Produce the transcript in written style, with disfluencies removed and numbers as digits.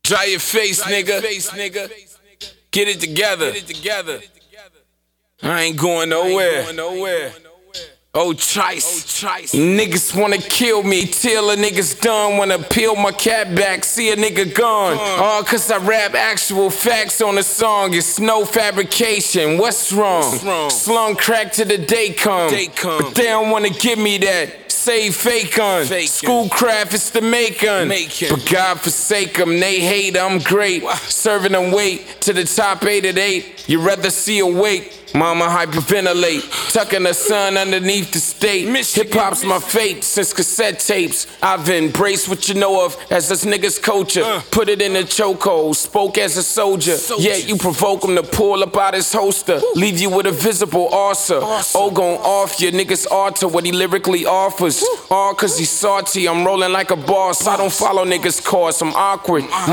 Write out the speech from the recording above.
Dry your face, nigga. Get it together. I ain't going nowhere. Oh, Trice. Niggas wanna kill me till a nigga's done. Wanna peel my cap back, see a nigga gone. All cause I rap actual facts on a song. It's no fabrication, what's wrong? Slung crack to the day come. But they don't wanna give me that. Say fake on. Schoolcraft is the making. But God forsake them, they hate, I'm great. Serving them weight to the top 8 at 8. You'd rather see a wake. Mama hyperventilate, tucking her son underneath the state. Hip-hop's my fate since cassette tapes. I've embraced what you know of as this nigga's culture. Put it in a chokehold, spoke as a soldier. Yet you provoke him to pull up out his holster. Leave you with a visible ulcer. Oh, gon' off your niggas alter what he lyrically offers. All cause he's salty, I'm rolling like a boss. I don't follow niggas' course, I'm awkward.